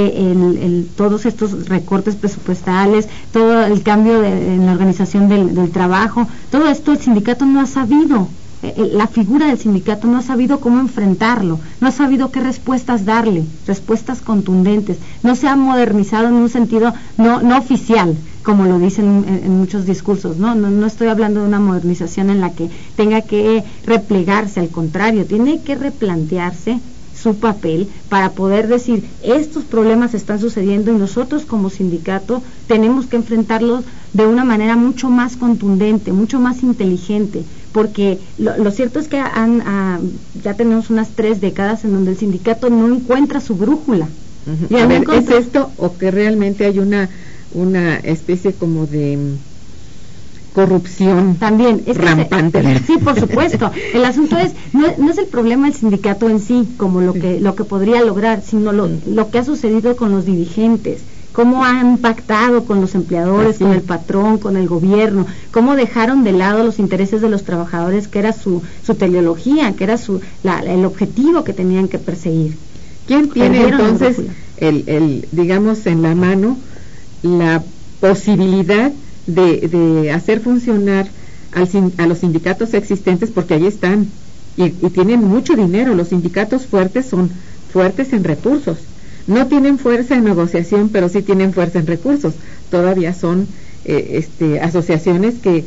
todos estos recortes presupuestales, todo el cambio en la organización del trabajo, todo esto el sindicato no ha sabido, la figura del sindicato no ha sabido cómo enfrentarlo, no ha sabido qué respuestas darle, respuestas contundentes, no se ha modernizado en un sentido no oficial, como lo dicen en muchos discursos. No estoy hablando de una modernización en la que tenga que replegarse, al contrario, tiene que replantearse su papel para poder decir, estos problemas están sucediendo y nosotros como sindicato tenemos que enfrentarlos de una manera mucho más contundente, mucho más inteligente, porque lo cierto es que ya tenemos unas 3 décadas en donde el sindicato no encuentra su brújula. Uh-huh. ¿Es esto o que realmente hay una especie como de corrupción también rampante? Sí, por supuesto. El asunto no es el problema del sindicato en sí, como lo que podría lograr, sino lo que ha sucedido con los dirigentes, cómo han pactado con los empleadores, con el patrón, con el gobierno, cómo dejaron de lado los intereses de los trabajadores, que era su teleología, que era el objetivo que tenían que perseguir. ¿Quién tiene entonces digamos en la mano la posibilidad de hacer funcionar a los sindicatos existentes? Porque ahí están y tienen mucho dinero. Los sindicatos fuertes son fuertes en recursos, no tienen fuerza en negociación, pero sí tienen fuerza en recursos. Todavía son asociaciones que,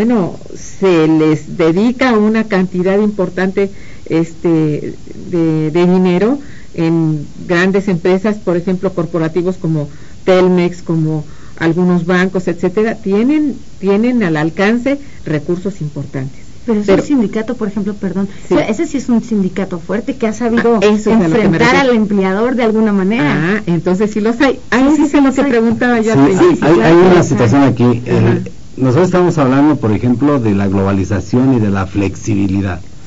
se les dedica una cantidad importante de dinero en grandes empresas, por ejemplo corporativos como Telmex, como algunos bancos, etcétera, tienen al alcance recursos importantes. Pero ese sindicato, por ejemplo, sí. Ese sí es un sindicato fuerte que ha sabido enfrentar al empleador de alguna manera. Entonces sí los hay. Sí es lo que preguntaba yo. Hay una situación aquí. Nosotros estamos hablando, por ejemplo, de la globalización y de la flexibilidad. Sí.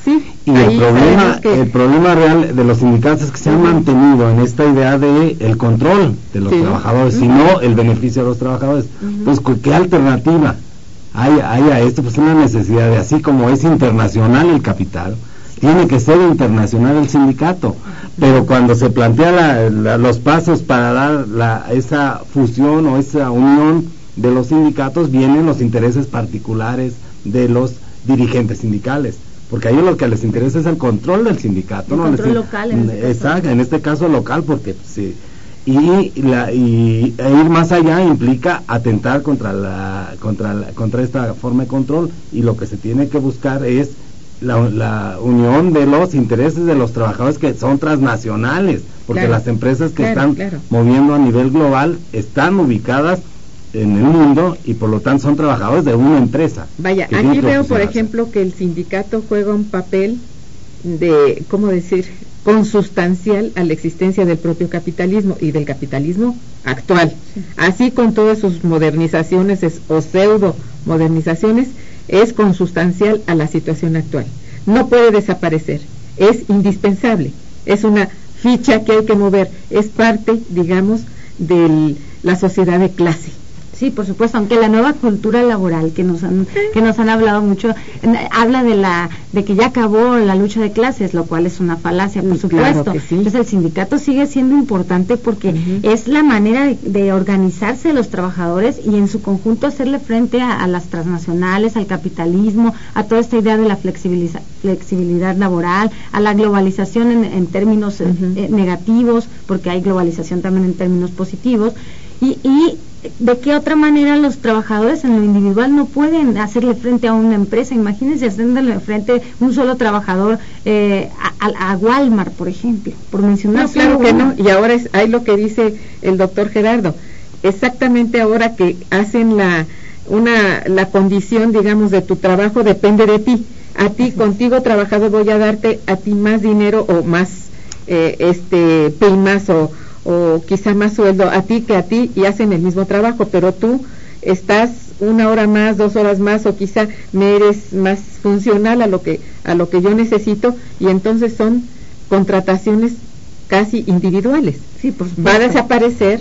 Y el problema real de los sindicatos es que se han mantenido en esta idea de el control de los trabajadores, sino el beneficio de los trabajadores. Pues, ¿qué alternativa hay a esto? Pues una necesidad de, así como es internacional el capital, tiene que ser internacional el sindicato. Pero cuando se plantea los pasos para dar esa fusión o esa unión de los sindicatos, vienen los intereses particulares de los dirigentes sindicales, porque a ellos lo que les interesa es el control del sindicato, el ¿no? control local, exacto, en este caso local, porque sí, y ir más allá implica atentar contra esta forma de control, y lo que se tiene que buscar es la unión de los intereses de los trabajadores que son transnacionales, porque las empresas que están moviendo a nivel global están ubicadas en el mundo y por lo tanto son trabajadores de una empresa. Vaya, aquí veo por ejemplo que el sindicato juega un papel de, ¿cómo decir?, consustancial a la existencia del propio capitalismo y del capitalismo actual. Así, con todas sus modernizaciones o pseudo modernizaciones, es consustancial a la situación actual. No puede desaparecer, es indispensable, es una ficha que hay que mover, es parte, digamos, de la sociedad de clase. Sí, por supuesto, aunque la nueva cultura laboral que nos han hablado mucho, habla de que ya acabó la lucha de clases, lo cual es una falacia, por supuesto. Claro que sí. Entonces el sindicato sigue siendo importante porque es la manera de organizarse de los trabajadores y en su conjunto hacerle frente a las transnacionales, al capitalismo, a toda esta idea de la flexibilidad laboral, a la globalización en términos negativos, porque hay globalización también en términos positivos, y ¿de qué otra manera los trabajadores en lo individual no pueden hacerle frente a una empresa? Imagínense haciéndole frente un solo trabajador a Walmart, por ejemplo, por mencionar. No, claro que no, y ahora hay lo que dice el doctor Gerardo, exactamente ahora que hacen la condición, digamos, de tu trabajo depende de ti. A ti, contigo trabajador, voy a darte a ti más dinero o más primas o quizá más sueldo a ti, y hacen el mismo trabajo, pero tú estás 1 hora más, 2 horas más, o quizá me eres más funcional a lo que yo necesito, y entonces son contrataciones casi individuales. Sí, por supuesto. Va a desaparecer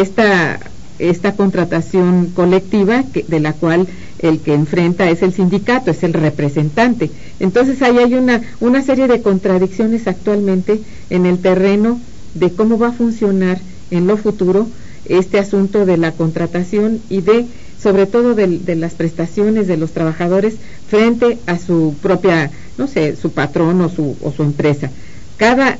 esta contratación colectiva de la cual el que enfrenta es el sindicato, es el representante. Entonces ahí hay una serie de contradicciones actualmente en el terreno de cómo va a funcionar en lo futuro este asunto de la contratación y sobre todo de las prestaciones de los trabajadores frente a su propia, no sé, su patrón o su empresa. Cada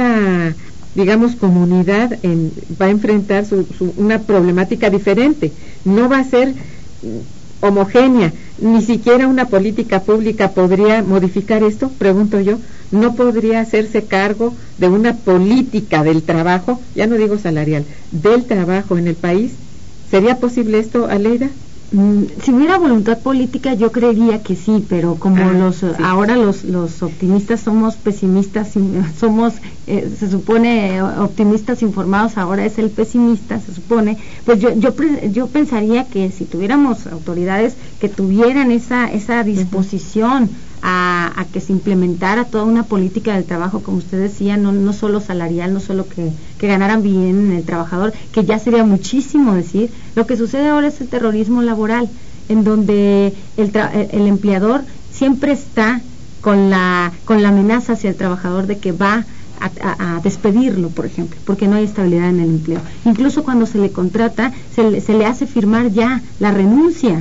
digamos, comunidad va a enfrentar una problemática diferente, no va a ser homogénea, ni siquiera una política pública podría modificar esto, pregunto yo. No podría hacerse cargo de una política del trabajo, ya no digo salarial, del trabajo en el país. ¿Sería posible esto, Aleida? Si hubiera voluntad política, yo creería que sí, pero como ahora los optimistas somos pesimistas, somos se supone optimistas informados, ahora es el pesimista, se supone, pues yo pensaría que si tuviéramos autoridades que tuvieran esa disposición a que se implementara toda una política del trabajo, como usted decía, no solo salarial, no solo que ganaran bien el trabajador, que ya sería muchísimo decir. Lo que sucede ahora es el terrorismo laboral, en donde el empleador siempre está con la amenaza hacia el trabajador de que va a despedirlo, por ejemplo, porque no hay estabilidad en el empleo. Incluso cuando se le contrata, se le hace firmar ya la renuncia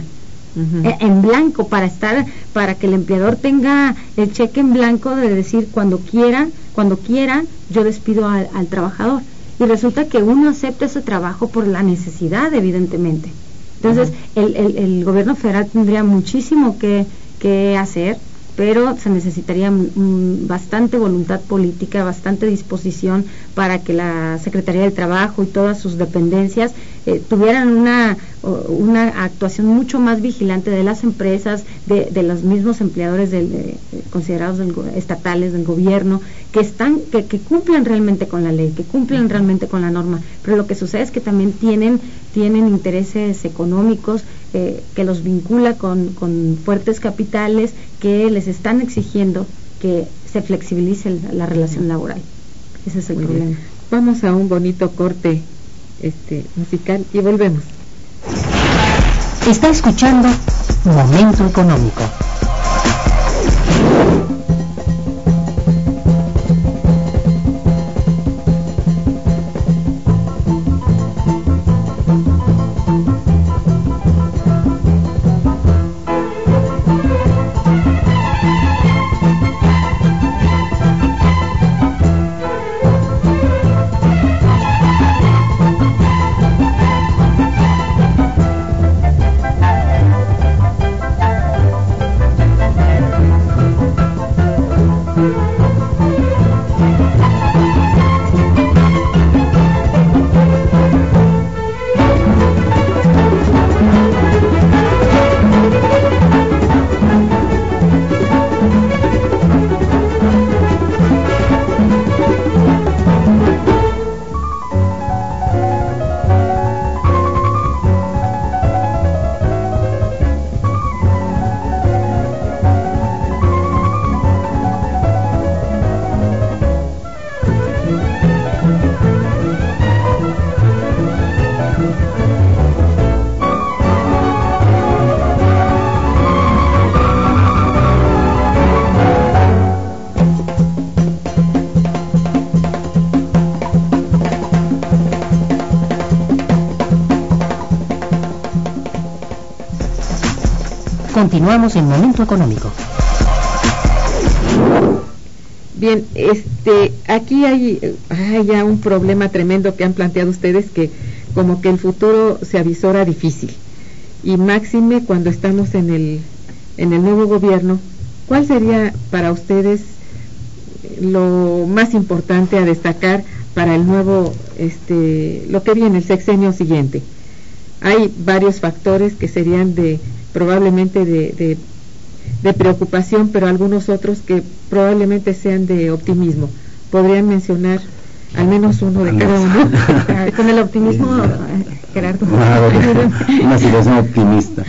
en blanco para que el empleador tenga el cheque en blanco de decir cuando quiera yo despido al trabajador, y resulta que uno acepta ese trabajo por la necesidad, evidentemente. Entonces el gobierno federal tendría muchísimo que hacer, pero se necesitaría bastante voluntad política, bastante disposición para que la Secretaría del Trabajo y todas sus dependencias tuvieran una actuación mucho más vigilante de las empresas, de los mismos empleadores considerados estatales del gobierno, que cumplan realmente con la ley, que cumplan realmente con la norma. Pero lo que sucede es que también tienen intereses económicos que los vincula con fuertes capitales que les están exigiendo que se flexibilice la relación laboral. Ese es el problema. Bien. Vamos a un bonito corte musical y volvemos. Está escuchando Momento Económico. Continuamos en Momento Económico. Bien, aquí hay ya un problema tremendo que han planteado ustedes, que como que el futuro se avisora difícil, y máxime cuando estamos en el nuevo gobierno. ¿Cuál sería para ustedes lo más importante a destacar para el nuevo, lo que viene, el sexenio siguiente? Hay varios factores que serían probablemente de preocupación, pero algunos otros que probablemente sean de optimismo. ¿Podrían mencionar al menos uno de cada uno? Con el optimismo, Gerardo. Una situación optimista.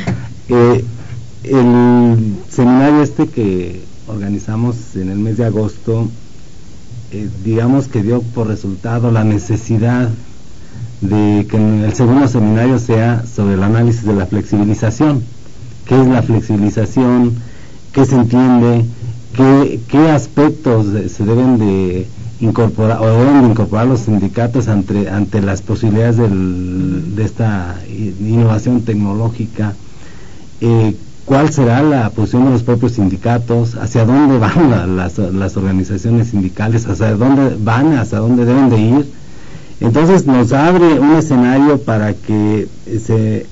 El seminario que organizamos en el mes de agosto, digamos que dio por resultado la necesidad de que el segundo seminario sea sobre el análisis de la flexibilización. ¿Qué es la flexibilización? ¿Qué se entiende? ¿Qué aspectos se deben de incorporar o deben de incorporar los sindicatos ante las posibilidades de esta innovación tecnológica? ¿Cuál será la posición de los propios sindicatos? ¿Hacia dónde van las organizaciones sindicales? ¿Hacia dónde van? ¿Hacia dónde deben de ir? Entonces nos abre un escenario para que se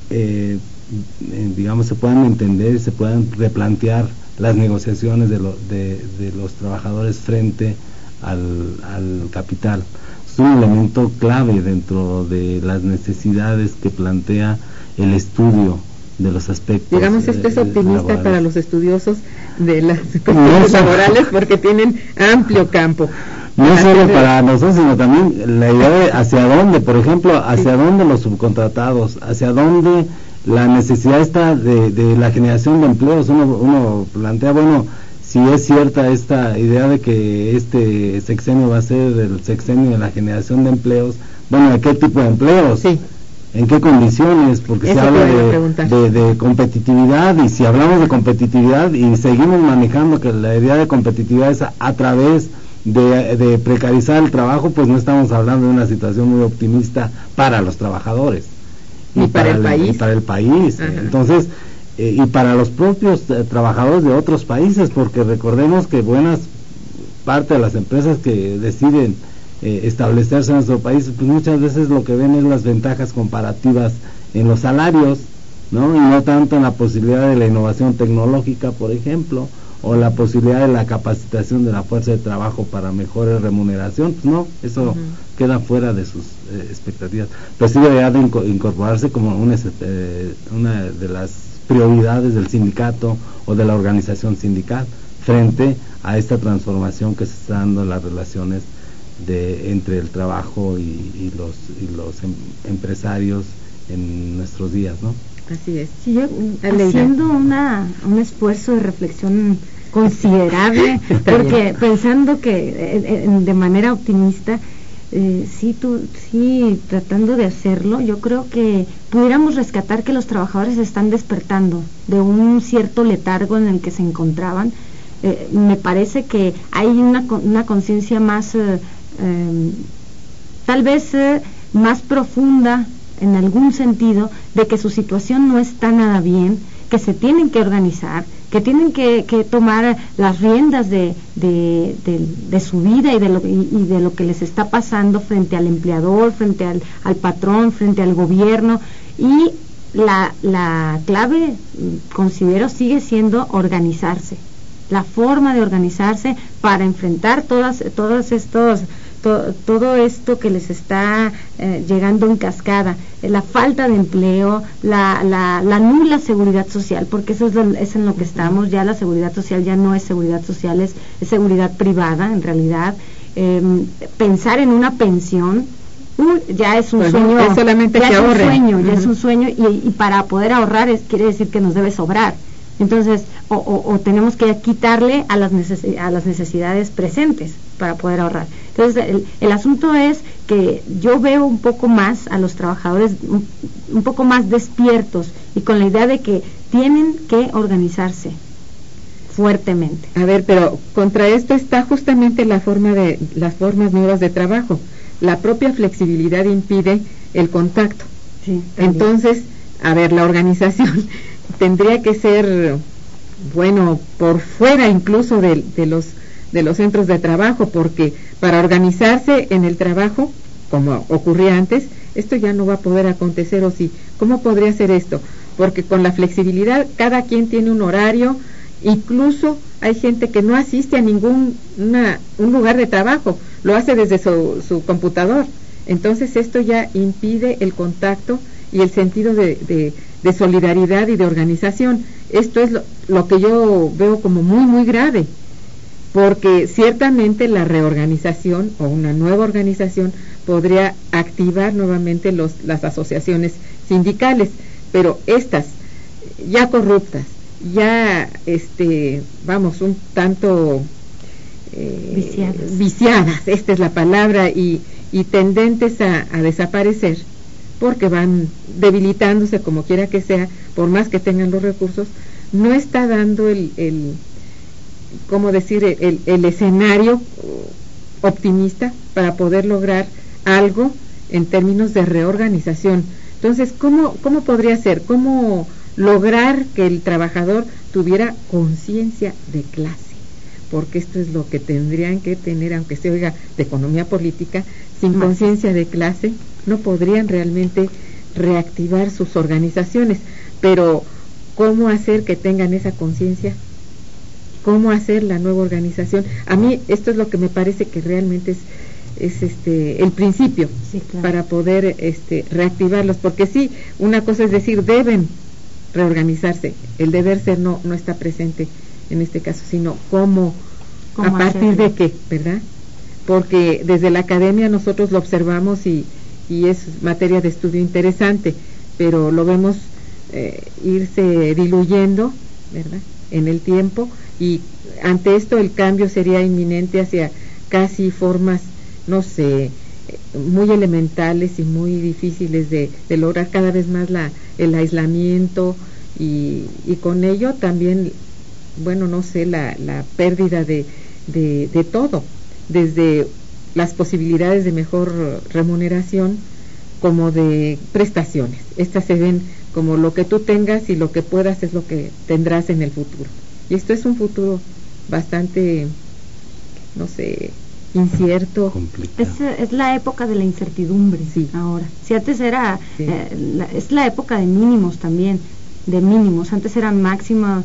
puedan entender y se puedan replantear las negociaciones de los trabajadores frente al capital. Es un elemento clave dentro de las necesidades que plantea el estudio de los aspectos. Digamos, esto es optimista laborales para los estudiosos de las cuestiones laborales, porque tienen amplio campo. No solo para nosotros, sino también la idea de hacia dónde, por ejemplo, hacia dónde los subcontratados, hacia dónde la necesidad está de la generación de empleos. Uno plantea, bueno, si es cierta esta idea de que este sexenio va a ser el sexenio de la generación de empleos, bueno, ¿de qué tipo de empleos? Sí. ¿En qué condiciones? Porque eso se habla de competitividad, y si hablamos de competitividad y seguimos manejando que la idea de competitividad es a través de precarizar el trabajo, pues no estamos hablando de una situación muy optimista para los trabajadores. Y para el país. Y para el país. Entonces, y para los propios trabajadores de otros países, porque recordemos que buenas parte de las empresas que deciden establecerse en nuestro país, pues muchas veces lo que ven es las ventajas comparativas en los salarios, ¿no? Y no tanto en la posibilidad de la innovación tecnológica, por ejemplo, o la posibilidad de la capacitación de la fuerza de trabajo para mejor remuneración. Pues no, eso queda fuera de sus expectativas. Pero sí debería de incorporarse como una de las prioridades del sindicato o de la organización sindical frente a esta transformación que se está dando en las relaciones entre el trabajo y los empresarios en nuestros días, ¿no? Así es. Sí, yo, haciendo un esfuerzo de reflexión considerable, porque pensando que de manera optimista, sí, tratando de hacerlo, yo creo que pudiéramos rescatar que los trabajadores están despertando de un cierto letargo en el que se encontraban. Me parece que hay una conciencia más, tal vez más profunda en algún sentido, de que su situación no está nada bien, que se tienen que organizar, que tienen que tomar las riendas de su vida y de lo que les está pasando frente al empleador, frente al patrón, frente al gobierno. Y la clave, considero, sigue siendo organizarse, la forma de organizarse para enfrentar todo esto que les está llegando en cascada, la falta de empleo, la nula seguridad social, porque eso es en lo que estamos. Ya la seguridad social ya no es seguridad social, es seguridad privada en realidad. Pensar en una pensión ya es un sueño, es solamente ya que es un ahorren. sueño, ya es un sueño, y para poder ahorrar quiere decir que nos debe sobrar. Entonces, o tenemos que quitarle a las necesidades presentes para poder ahorrar. Entonces, el asunto es que yo veo un poco más a los trabajadores un poco más despiertos y con la idea de que tienen que organizarse fuertemente. A ver, pero contra esto está justamente las formas nuevas de trabajo. La propia flexibilidad impide el contacto. Sí, entonces, a ver, la organización tendría que ser, bueno, por fuera incluso de los centros de trabajo, porque para organizarse en el trabajo, como ocurría antes, esto ya no va a poder acontecer. O sí, ¿cómo podría ser esto? Porque con la flexibilidad cada quien tiene un horario, incluso hay gente que no asiste a un lugar de trabajo, lo hace desde su computador. Entonces esto ya impide el contacto y el sentido de solidaridad y de organización. Esto es lo que yo veo como muy, muy grave, porque ciertamente la reorganización o una nueva organización podría activar nuevamente las asociaciones sindicales, pero estas ya corruptas, ya un tanto viciadas, esta es la palabra, y tendentes a desaparecer, porque van debilitándose como quiera que sea, por más que tengan los recursos, no está dando el escenario optimista para poder lograr algo en términos de reorganización. Entonces, ¿cómo podría ser? ¿Cómo lograr que el trabajador tuviera conciencia de clase? Porque esto es lo que tendrían que tener, aunque se oiga de economía política. Sin conciencia de clase no podrían realmente reactivar sus organizaciones. Pero ¿cómo hacer que tengan esa conciencia? ¿Cómo hacer la nueva organización? A mí esto es lo que me parece que realmente es el principio, sí, claro, para poder reactivarlos, porque sí, una cosa es decir, deben reorganizarse, el deber ser no está presente en este caso, sino cómo a partir de qué, ¿verdad? Porque desde la academia nosotros lo observamos y es materia de estudio interesante, pero lo vemos irse diluyendo, ¿verdad?, en el tiempo, y ante esto el cambio sería inminente hacia casi formas, no sé, muy elementales y muy difíciles de lograr, cada vez más el aislamiento y con ello también, bueno, no sé, la pérdida de todo, desde las posibilidades de mejor remuneración como de prestaciones. Estas se ven como lo que tú tengas y lo que puedas es lo que tendrás en el futuro. Y esto es un futuro bastante, no sé, incierto. Es la época de la incertidumbre, sí, ahora. Si antes era, sí, es la época de mínimos también, de mínimos. Antes eran máximos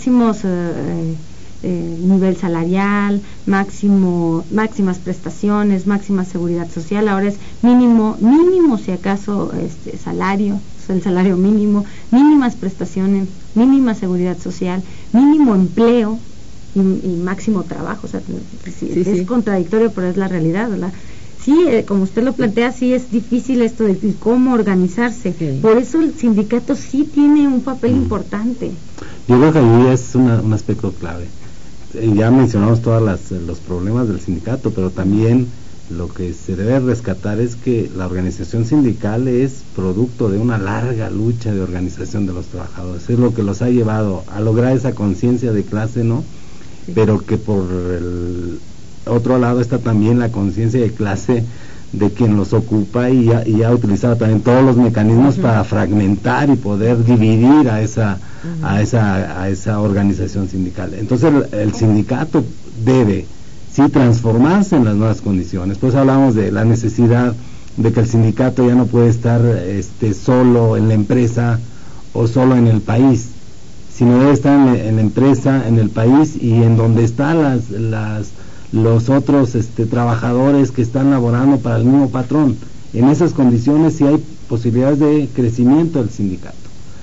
nivel salarial, máximas prestaciones, máxima seguridad social. Ahora es mínimo si acaso salario, el salario mínimo, mínimas prestaciones, mínima seguridad social, mínimo empleo y máximo trabajo. O sea, es contradictorio, pero es la realidad, ¿verdad? Sí, como usted lo plantea, sí es difícil esto de cómo organizarse. Sí. Por eso el sindicato sí tiene un papel importante. Yo creo que ahí es un aspecto clave. ya mencionamos todos los problemas del sindicato, pero también lo que se debe rescatar es que la organización sindical es producto de una larga lucha de organización de los trabajadores, es lo que los ha llevado a lograr esa conciencia de clase, ¿no? Sí. Pero que por el otro lado está también la conciencia de clase de quien los ocupa y ha utilizado también todos los mecanismos para fragmentar y poder dividir a esa organización sindical. Entonces el sindicato debe sí transformarse en las nuevas condiciones. Pues hablamos de la necesidad de que el sindicato ya no puede estar solo en la empresa o solo en el país, sino debe estar en la empresa, en el país y en donde están los otros trabajadores que están laborando para el mismo patrón. En esas condiciones sí hay posibilidades de crecimiento del sindicato.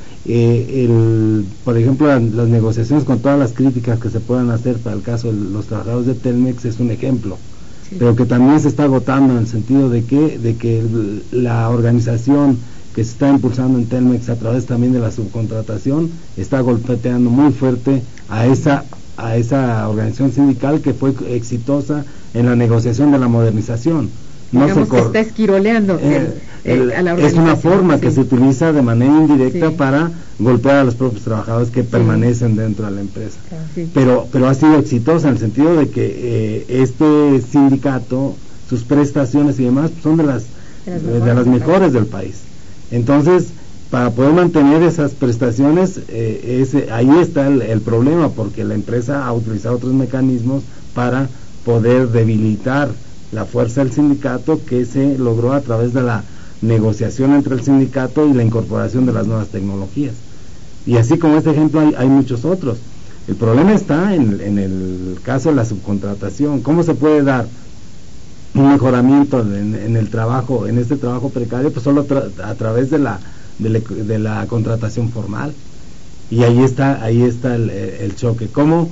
Por ejemplo, las negociaciones, con todas las críticas que se puedan hacer para el caso de los trabajadores de Telmex, es un ejemplo, sí. Pero que también se está agotando en el sentido de que la organización que se está impulsando en Telmex a través también de la subcontratación está golpeteando muy fuerte a esa organización sindical que fue exitosa en la negociación de la modernización. No digamos que está esquiroleando a la organización. Es una forma que se utiliza de manera indirecta para golpear a los propios trabajadores que permanecen dentro de la empresa. Sí. Pero ha sido exitosa en el sentido de que este sindicato, sus prestaciones y demás son de las mejores del país. Entonces, para poder mantener esas prestaciones, ahí está el problema, porque la empresa ha utilizado otros mecanismos para poder debilitar la fuerza del sindicato, que se logró a través de la negociación entre el sindicato y la incorporación de las nuevas tecnologías. Y así como este ejemplo hay muchos otros. El problema está en el caso de la subcontratación. ¿Cómo se puede dar un mejoramiento en el trabajo, en este trabajo precario? Pues solo a través de la contratación formal. Y ahí está el choque. ¿Cómo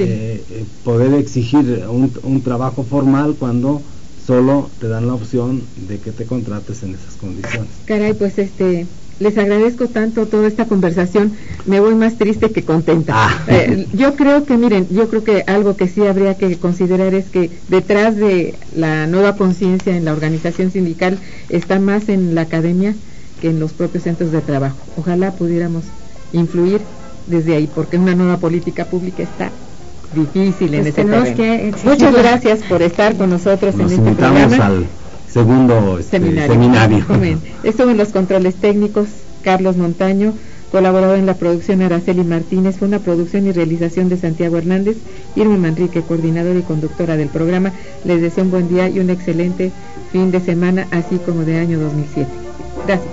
poder exigir un trabajo formal cuando solo te dan la opción de que te contrates en esas condiciones? Caray, pues les agradezco tanto toda esta conversación, me voy más triste que contenta. Yo creo que algo que sí habría que considerar es que detrás de la nueva conciencia en la organización sindical está más en la academia que en los propios centros de trabajo. Ojalá pudiéramos influir desde ahí, porque una nueva política pública está difícil en ese terreno. Muchas gracias por estar con nosotros en este programa. Nos invitamos al segundo seminario. Estuvo en los controles técnicos Carlos Montaño, colaborador en la producción Araceli Martínez. Fue una producción y realización de Santiago Hernández. Irma Manrique, coordinadora y conductora del programa. Les deseo un buen día y un excelente fin de semana, así como de año 2007. Gracias.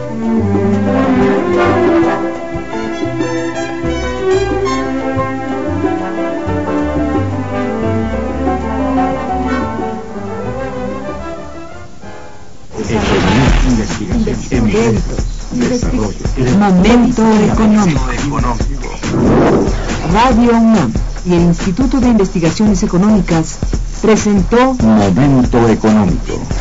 Momento económico. Radio UNAM y el Instituto de Investigaciones Económicas presentó Momento Económico.